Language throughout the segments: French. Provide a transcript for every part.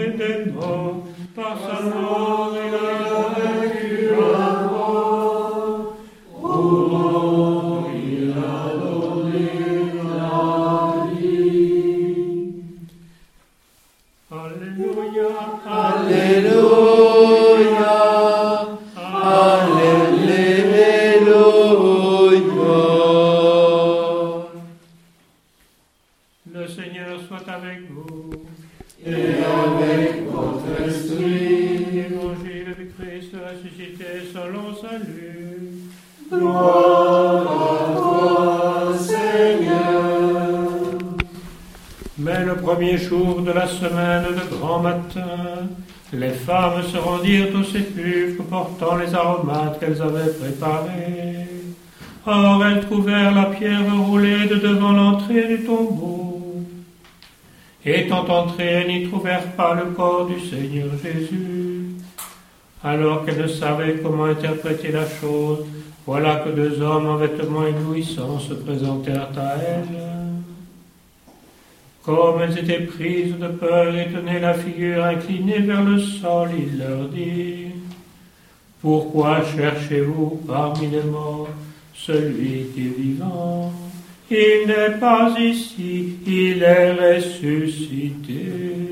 dernier des morts, par sa mort il a vaincu la mort. Au mort il a donné la vie. Alléluia, Alléluia, Alléluia. Le Seigneur soit avec vous. Et avec votre esprit. Évangile du Christ ressuscité selon salut. Gloire à toi, Seigneur. Mais le premier jour de la semaine de grand matin, les femmes se rendirent au sépulcre portant les aromates qu'elles avaient préparés. Or, elles trouvèrent la pierre roulée de devant l'entrée du tombeau. Étant entrées, elles n'y trouvèrent pas le corps du Seigneur Jésus. Alors qu'elles ne savaient comment interpréter la chose, voilà que 2 hommes en vêtements éblouissants se présentèrent à elles. Comme elles étaient prises de peur et tenaient la figure inclinée vers le sol, il leur dit: Pourquoi cherchez-vous parmi les morts celui qui est vivant? Il n'est pas ici, il est ressuscité.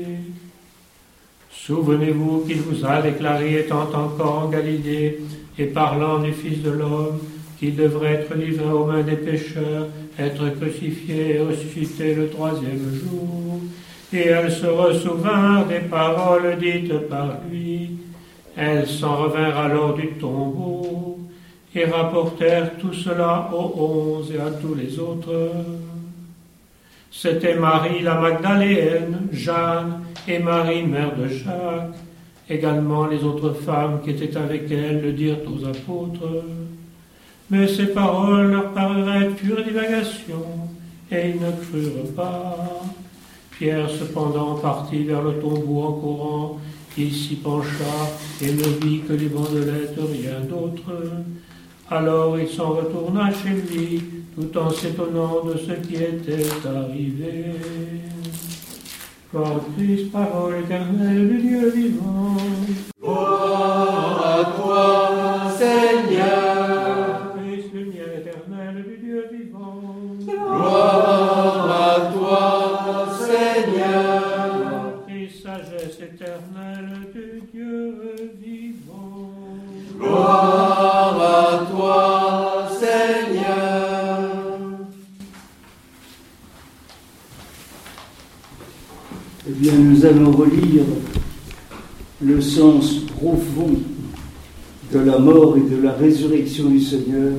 Souvenez-vous qu'il vous a déclaré, étant encore en Galilée, et parlant du Fils de l'homme, qu'il devrait être livré aux mains des pécheurs, être crucifié et ressuscité le 3e jour. Et elles se ressouvinrent des paroles dites par lui. Elles s'en revinrent alors du tombeau et rapportèrent tout cela aux 11 et à tous les autres. C'était Marie la Magdaléenne, Jeanne et Marie, mère de Jacques. Également les autres femmes qui étaient avec elle le dirent aux apôtres. Mais ces paroles leur parurent pure divagation, et ils ne crurent pas. Pierre cependant partit vers le tombeau en courant. Il s'y pencha et ne vit que les bandelettes, rien d'autre. Alors il s'en retourna chez lui, tout en s'étonnant de ce qui était arrivé. Gloire au Christ, parole éternelle du Dieu vivant. Gloire à toi, Seigneur. Christ, lumière éternelle du Dieu vivant. Gloire à toi, Seigneur. Christ, sagesse éternelle du Dieu vivant. Gloire à toi, Seigneur. Eh bien, nous allons relire le sens profond de la mort et de la résurrection du Seigneur,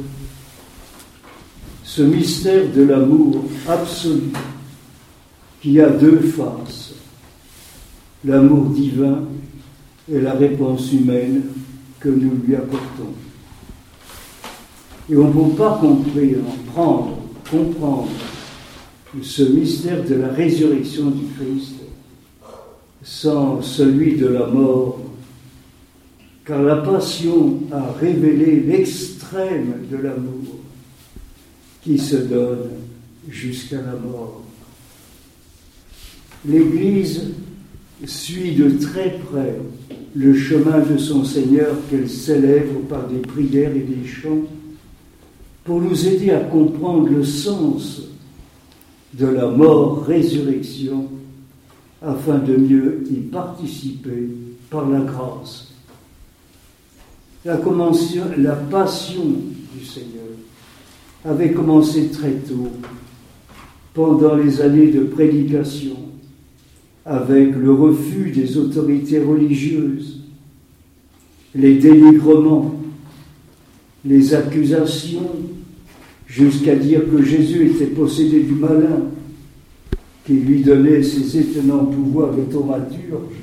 ce mystère de l'amour absolu qui a 2 faces, l'amour divin et la réponse humaine que nous lui apportons. Et on ne peut pas comprendre ce mystère de la résurrection du Christ sans celui de la mort, car la passion a révélé l'extrême de l'amour qui se donne jusqu'à la mort. L'Église suit de très près le chemin de son Seigneur qu'elle célèbre par des prières et des chants pour nous aider à comprendre le sens de la mort-résurrection afin de mieux y participer par la grâce. La passion du Seigneur avait commencé très tôt, pendant les années de prédication, avec le refus des autorités religieuses, les dénigrements, les accusations, jusqu'à dire que Jésus était possédé du malin, qui lui donnait ses étonnants pouvoirs de thaumaturge.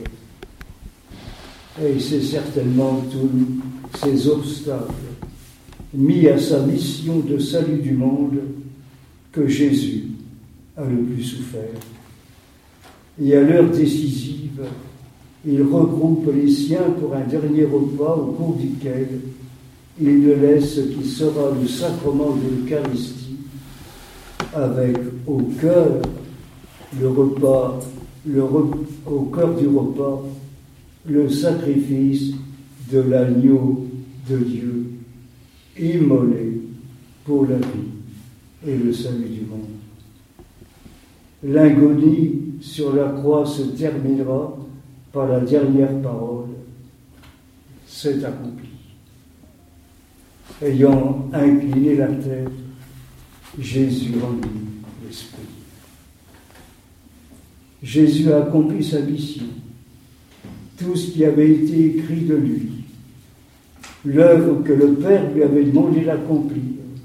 Et c'est certainement tous ces obstacles mis à sa mission de salut du monde que Jésus a le plus souffert. Et à l'heure décisive, il regroupe les siens pour un dernier repas au cours duquel il ne laisse ce qui sera le sacrement de l'Eucharistie, avec au cœur le repas au cœur du repas le sacrifice de l'agneau de Dieu, immolé pour la vie et le salut du monde. L'agonie sur la croix se terminera par la dernière parole: c'est accompli. Ayant incliné la tête, Jésus rendit l'esprit. Jésus a accompli sa mission, tout ce qui avait été écrit de lui, l'œuvre que le Père lui avait demandé d'accomplir.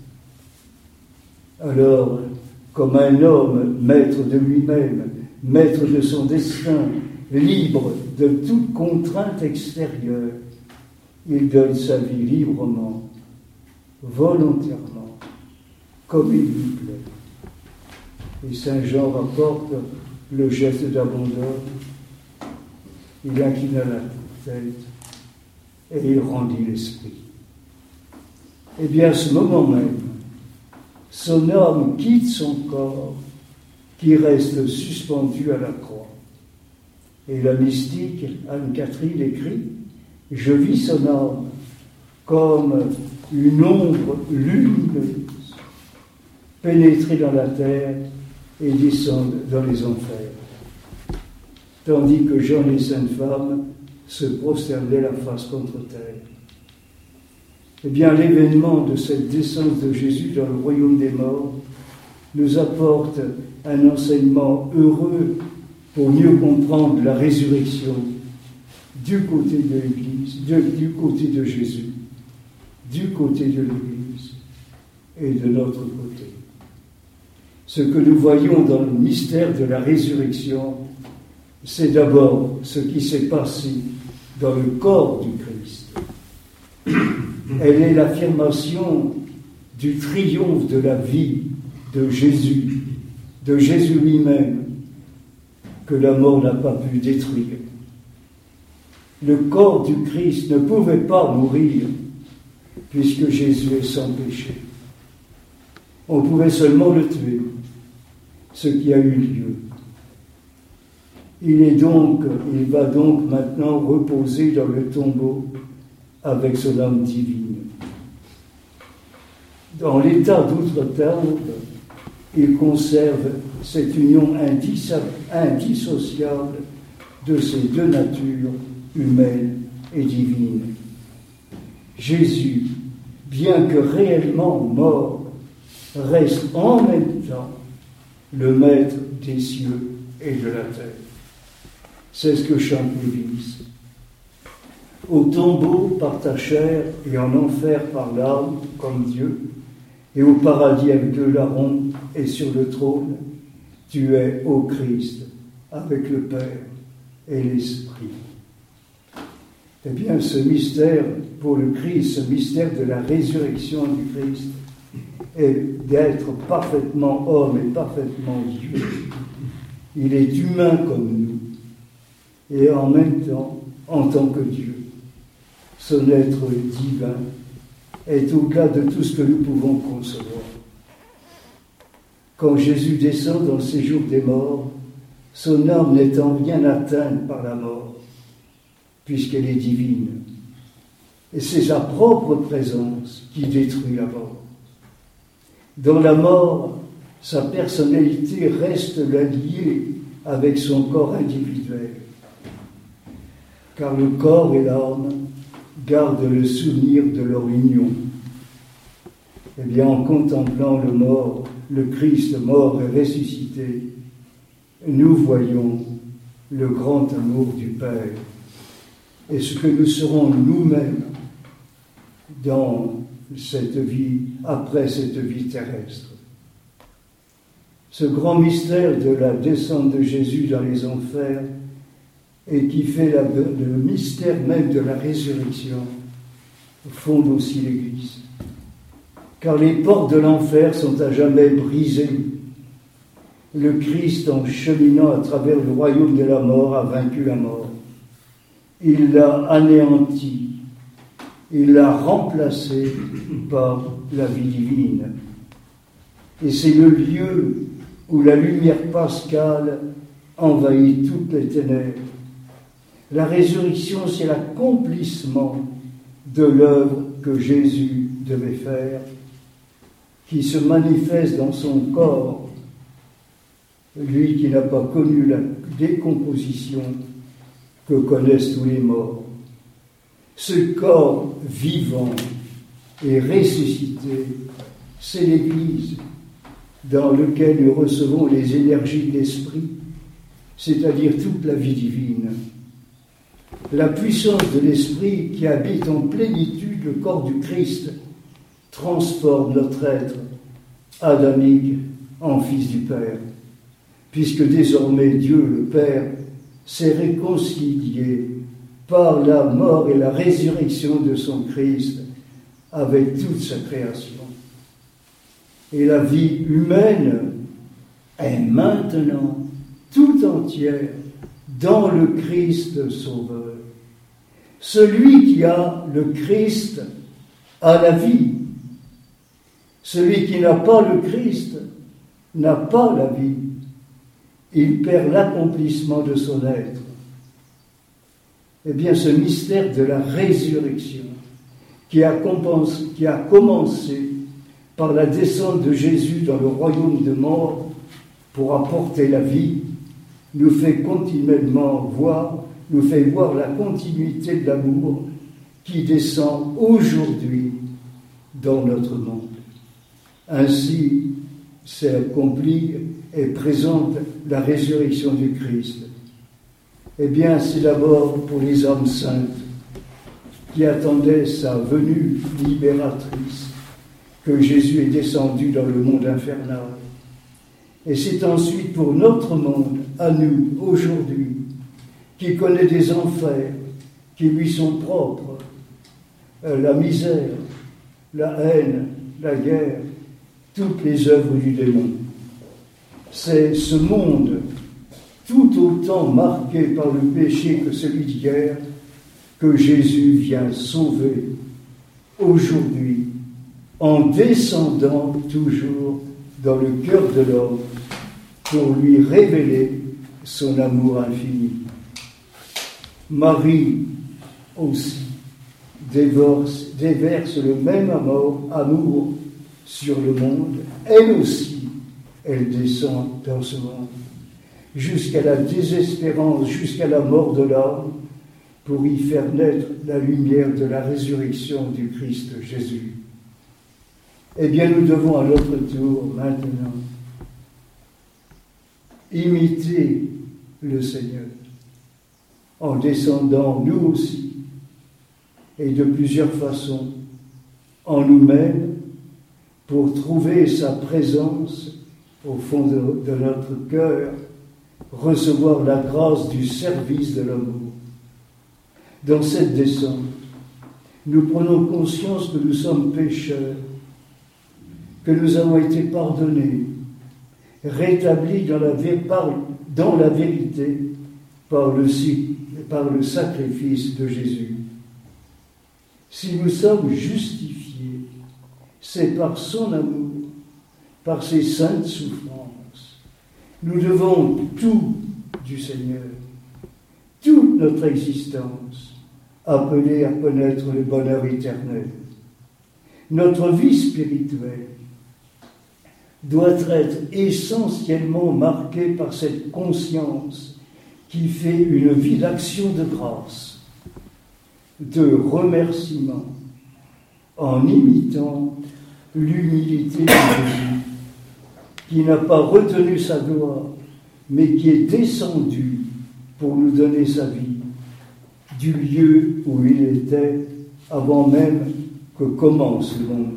Alors, comme un homme maître de lui-même, maître de son destin, libre de toute contrainte extérieure, il donne sa vie librement, volontairement, comme il lui plaît. Et Saint Jean rapporte le geste d'abandon. Il inclina la tête et il rendit l'esprit. Et bien à ce moment même, son âme quitte son corps qui reste suspendu à la croix. Et la mystique Anne-Catherine écrit: je vis son âme comme une ombre lumineuse pénétrer dans la terre et descendre dans les enfers. Tandis que Jean et Sainte Femme se prosternaient la face contre terre. Eh bien, l'événement de cette descente de Jésus dans le royaume des morts nous apporte un enseignement heureux pour mieux comprendre la résurrection du côté de l'Église, du côté de Jésus, du côté de l'Église et de notre côté. Ce que nous voyons dans le mystère de la résurrection, c'est d'abord ce qui s'est passé dans le corps du Christ. Elle est l'affirmation du triomphe de la vie de Jésus lui-même, que la mort n'a pas pu détruire. Le corps du Christ ne pouvait pas mourir, puisque Jésus est sans péché. On pouvait seulement le tuer, ce qui a eu lieu. Il va donc maintenant reposer dans le tombeau avec son âme divine. Dans l'état d'outre-tombe, il conserve cette union indissociable de ces deux natures, humaine et divine. Jésus, bien que réellement mort, reste en même temps le maître des cieux et de la terre. C'est ce que chante l'Église. Au tombeau par ta chair et en enfer par l'âme comme Dieu, et au paradis avec le larron et sur le trône, tu es, ô Christ, avec le Père et l'Esprit. Eh bien, ce mystère pour le Christ, ce mystère de la résurrection du Christ, est d'être parfaitement homme et parfaitement Dieu. Il est humain comme nous, et en même temps, en tant que Dieu, son être divin est au-delà de tout ce que nous pouvons concevoir. Quand Jésus descend dans le séjour des morts, son âme n'est en rien atteinte par la mort, puisqu'elle est divine. Et c'est sa propre présence qui détruit la mort. Dans la mort, sa personnalité reste liée avec son corps individuel, car le corps et l'âme gardent le souvenir de leur union. Eh bien, en contemplant le Christ mort et ressuscité, nous voyons le grand amour du Père et ce que nous serons nous-mêmes dans cette vie, après cette vie terrestre. Ce grand mystère de la descente de Jésus dans les enfers et qui fait le mystère même de la résurrection fonde aussi l'Église. Car les portes de l'enfer sont à jamais brisées. Le Christ, en cheminant à travers le royaume de la mort, a vaincu la mort. Il l'a anéanti. Il l'a remplacé par la vie divine. Et c'est le lieu où la lumière pascale envahit toutes les ténèbres. La résurrection, c'est l'accomplissement de l'œuvre que Jésus devait faire, qui se manifeste dans son corps, lui qui n'a pas connu la décomposition que connaissent tous les morts. Ce corps vivant et ressuscité, c'est l'Église dans laquelle nous recevons les énergies de l'Esprit, c'est-à-dire toute la vie divine. La puissance de l'Esprit qui habite en plénitude le corps du Christ transforme notre être adamique en fils du Père, puisque désormais Dieu le Père s'est réconcilié par la mort et la résurrection de son Christ avec toute sa création. Et la vie humaine est maintenant tout entière dans le Christ Sauveur. Celui qui a le Christ a la vie. Celui qui n'a pas le Christ n'a pas la vie. Il perd l'accomplissement de son être. Eh bien, ce mystère de la résurrection qui a commencé par la descente de Jésus dans le royaume de mort pour apporter la vie, nous fait voir la continuité de l'amour qui descend aujourd'hui dans notre monde. Ainsi s'est accomplie et présente la résurrection du Christ. Eh bien, c'est d'abord pour les âmes saintes qui attendaient sa venue libératrice que Jésus est descendu dans le monde infernal. Et c'est ensuite pour notre monde, à nous, aujourd'hui, qui connaît des enfers qui lui sont propres, la misère, la haine, la guerre, toutes les œuvres du démon. C'est ce monde, tout autant marqué par le péché que celui d'hier, que Jésus vient sauver aujourd'hui, en descendant toujours dans le cœur de l'homme pour lui révéler son amour infini. Marie aussi déverse le même amour sur le monde. Elle aussi, elle descend dans ce monde jusqu'à la désespérance, jusqu'à la mort de l'homme, pour y faire naître la lumière de la résurrection du Christ Jésus. Eh bien, nous devons à notre tour maintenant imiter le Seigneur en descendant nous aussi, et de plusieurs façons, en nous-mêmes, pour trouver sa présence au fond de notre cœur, recevoir la grâce du service de l'amour. Dans cette descente, nous prenons conscience que nous sommes pécheurs, que nous avons été pardonnés, rétablis dans la vérité par le sacrifice de Jésus. Si nous sommes justifiés, c'est par son amour, par ses saintes souffrances. Nous devons tout du Seigneur, toute notre existence, appelée à connaître le bonheur éternel. Notre vie spirituelle doit être essentiellement marquée par cette conscience qui fait une vie d'action de grâce, de remerciement, en imitant l'humilité de Jésus, qui n'a pas retenu sa gloire, mais qui est descendu pour nous donner sa vie, du lieu où il était avant même que commence le monde.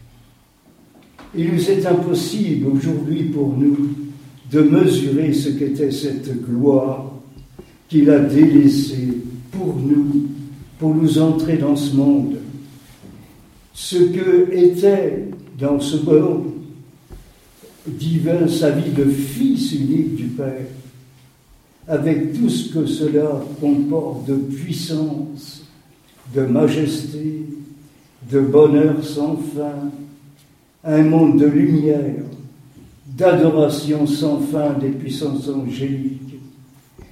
Il nous est impossible aujourd'hui pour nous de mesurer ce qu'était cette gloire qu'il a délaissée pour nous entrer dans ce monde. Ce que était dans ce monde divin sa vie de fils unique du Père, avec tout ce que cela comporte de puissance, de majesté, de bonheur sans fin, un monde de lumière, d'adoration sans fin des puissances angéliques,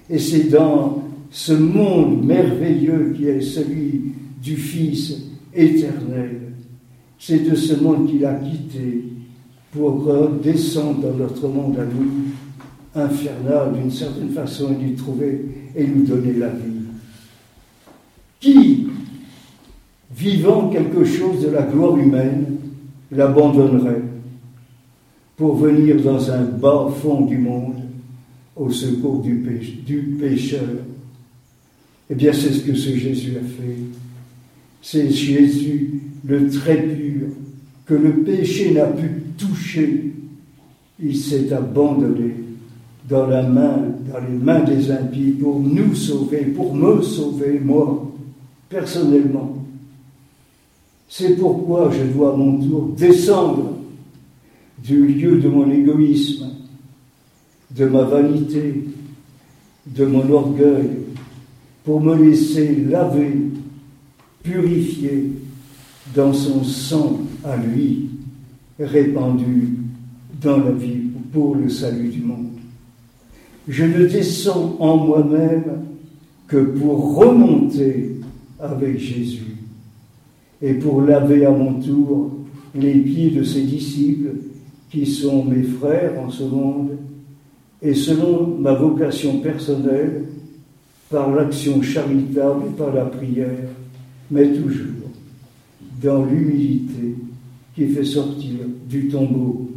Et c'est dans ce monde merveilleux qui est celui du Fils éternel. C'est de ce monde qu'il a quitté pour descendre dans notre monde à nous, infernal d'une certaine façon, et lui trouver et nous donner la vie. Qui, vivant quelque chose de la gloire humaine, l'abandonnerait pour venir dans un bas fond du monde au secours du pécheur? Eh bien, c'est ce que ce Jésus a fait. C'est Jésus, le très pur, que le péché n'a pu toucher. Il s'est abandonné dans les mains des impies pour nous sauver, pour me sauver, moi, personnellement. C'est pourquoi je dois à mon tour descendre du lieu de mon égoïsme, de ma vanité, de mon orgueil, pour me laisser laver, purifier dans son sang à lui, répandu dans la vie pour le salut du monde. Je ne descends en moi-même que pour remonter avec Jésus et pour laver à mon tour les pieds de ses disciples qui sont mes frères en ce monde, et selon ma vocation personnelle, par l'action charitable et par la prière, mais toujours dans l'humilité qui fait sortir du tombeau.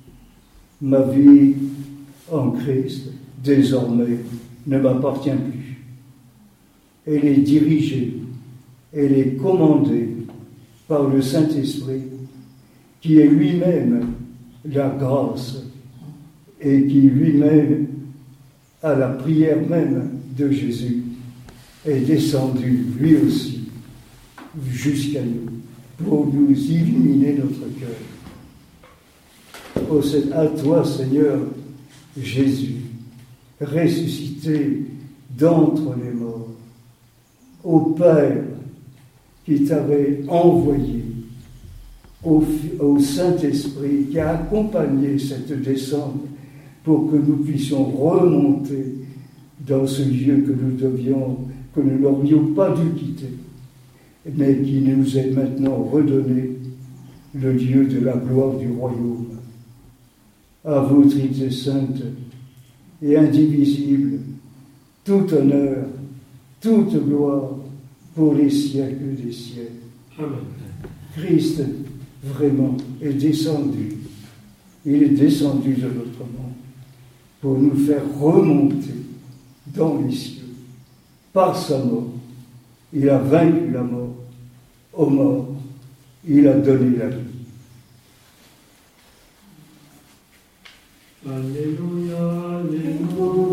Ma vie en Christ, désormais, ne m'appartient plus. Elle est dirigée, elle est commandée par le Saint-Esprit, qui est lui-même la grâce et qui lui-même, à la prière même de Jésus, est descendu lui aussi jusqu'à nous pour nous illuminer notre cœur. Oh, c'est à toi, Seigneur Jésus, ressuscité d'entre les morts, au Père qui t'avait envoyé, au Saint-Esprit qui a accompagné cette descente pour que nous puissions remonter dans ce lieu que nous n'aurions pas dû quitter, mais qui nous est maintenant redonné, le lieu de la gloire du royaume. À vous, Trinité sainte et indivisible, tout honneur, toute gloire pour les siècles des siècles. Amen. Christ, vraiment, est descendu. Il est descendu de notre monde pour nous faire remonter dans les cieux. Par sa mort, il a vaincu la mort. Aux morts, il a donné la vie. Alléluia, alléluia.